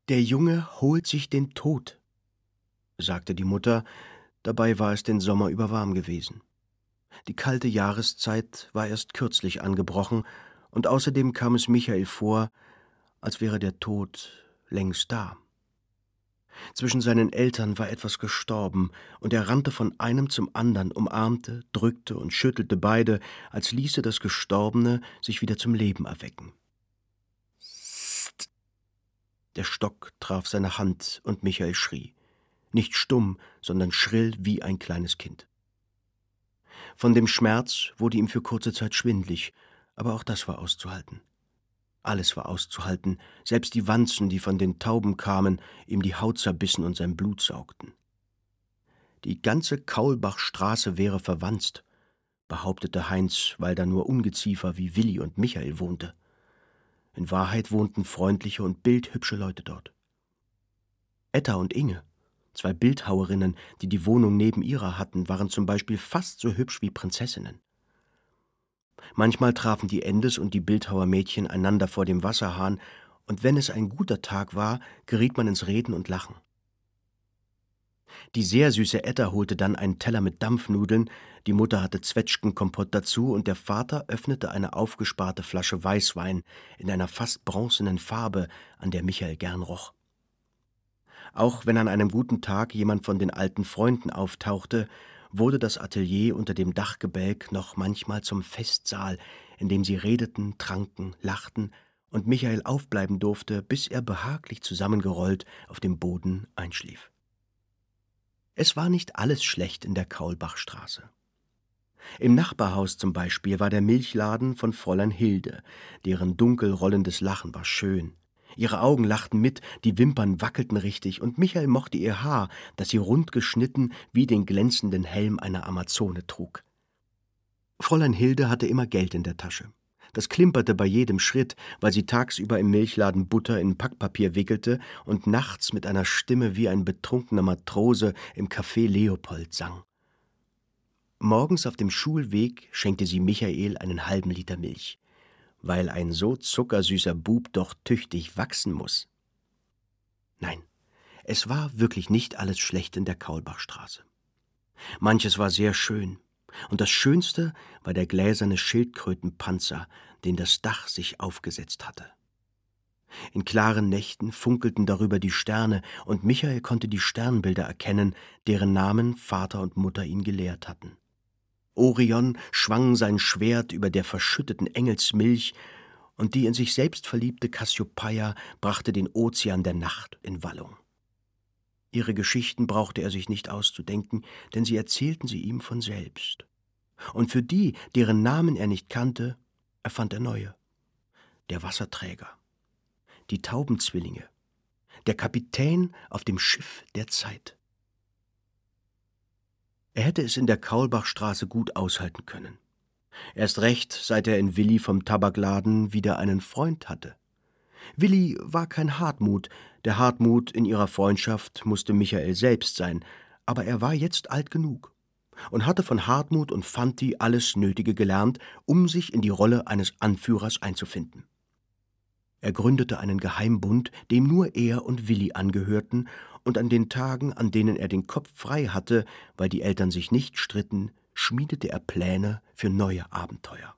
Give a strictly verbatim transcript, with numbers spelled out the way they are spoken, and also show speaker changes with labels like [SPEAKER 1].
[SPEAKER 1] »Der Junge holt sich den Tod«, sagte die Mutter, dabei war es den Sommer über warm gewesen. Die kalte Jahreszeit war erst kürzlich angebrochen, und außerdem kam es Michael vor, als wäre der Tod längst da. Zwischen seinen Eltern war etwas gestorben, und er rannte von einem zum andern, umarmte, drückte und schüttelte beide, als ließe das Gestorbene sich wieder zum Leben erwecken. Psst! Der Stock traf seine Hand, und Michael schrie. Nicht stumm, sondern schrill wie ein kleines Kind. Von dem Schmerz wurde ihm für kurze Zeit schwindlig, aber auch das war auszuhalten. Alles war auszuhalten, selbst die Wanzen, die von den Tauben kamen, ihm die Haut zerbissen und sein Blut saugten. Die ganze Kaulbachstraße wäre verwanzt, behauptete Heinz, weil da nur Ungeziefer wie Willi und Michael wohnte. In Wahrheit wohnten freundliche und bildhübsche Leute dort. Etta und Inge, zwei Bildhauerinnen, die die Wohnung neben ihrer hatten, waren zum Beispiel fast so hübsch wie Prinzessinnen. Manchmal trafen die Endes und die Bildhauermädchen einander vor dem Wasserhahn, und wenn es ein guter Tag war, geriet man ins Reden und Lachen. Die sehr süße Etta holte dann einen Teller mit Dampfnudeln, die Mutter hatte Zwetschgenkompott dazu, und der Vater öffnete eine aufgesparte Flasche Weißwein in einer fast bronzenen Farbe, an der Michael gern roch. Auch wenn an einem guten Tag jemand von den alten Freunden auftauchte, wurde das Atelier unter dem Dachgebälk noch manchmal zum Festsaal, in dem sie redeten, tranken, lachten und Michael aufbleiben durfte, bis er behaglich zusammengerollt auf dem Boden einschlief. Es war nicht alles schlecht in der Kaulbachstraße. Im Nachbarhaus zum Beispiel war der Milchladen von Fräulein Hilde, deren dunkel rollendes Lachen war schön. Ihre Augen lachten mit, die Wimpern wackelten richtig, und Michael mochte ihr Haar, das sie rund geschnitten wie den glänzenden Helm einer Amazone trug. Fräulein Hilde hatte immer Geld in der Tasche. Das klimperte bei jedem Schritt, weil sie tagsüber im Milchladen Butter in Packpapier wickelte und nachts mit einer Stimme wie ein betrunkener Matrose im Café Leopold sang. Morgens auf dem Schulweg schenkte sie Michael einen halben Liter Milch, weil ein so zuckersüßer Bub doch tüchtig wachsen muss. Nein, es war wirklich nicht alles schlecht in der Kaulbachstraße. Manches war sehr schön, und das Schönste war der gläserne Schildkrötenpanzer, den das Dach sich aufgesetzt hatte. In klaren Nächten funkelten darüber die Sterne, und Michael konnte die Sternbilder erkennen, deren Namen Vater und Mutter ihn gelehrt hatten. Orion schwang sein Schwert über der verschütteten Engelsmilch, und die in sich selbst verliebte Kassiopeia brachte den Ozean der Nacht in Wallung. Ihre Geschichten brauchte er sich nicht auszudenken, denn sie erzählten sie ihm von selbst. Und für die, deren Namen er nicht kannte, erfand er neue. Der Wasserträger, die Taubenzwillinge, der Kapitän auf dem Schiff der Zeit. Er hätte es in der Kaulbachstraße gut aushalten können. Erst recht, seit er in Willi vom Tabakladen wieder einen Freund hatte. Willi war kein Hartmut, der Hartmut in ihrer Freundschaft musste Michael selbst sein, aber er war jetzt alt genug und hatte von Hartmut und Fanti alles Nötige gelernt, um sich in die Rolle eines Anführers einzufinden. Er gründete einen Geheimbund, dem nur er und Willi angehörten, und an den Tagen, an denen er den Kopf frei hatte, weil die Eltern sich nicht stritten, schmiedete er Pläne für neue Abenteuer.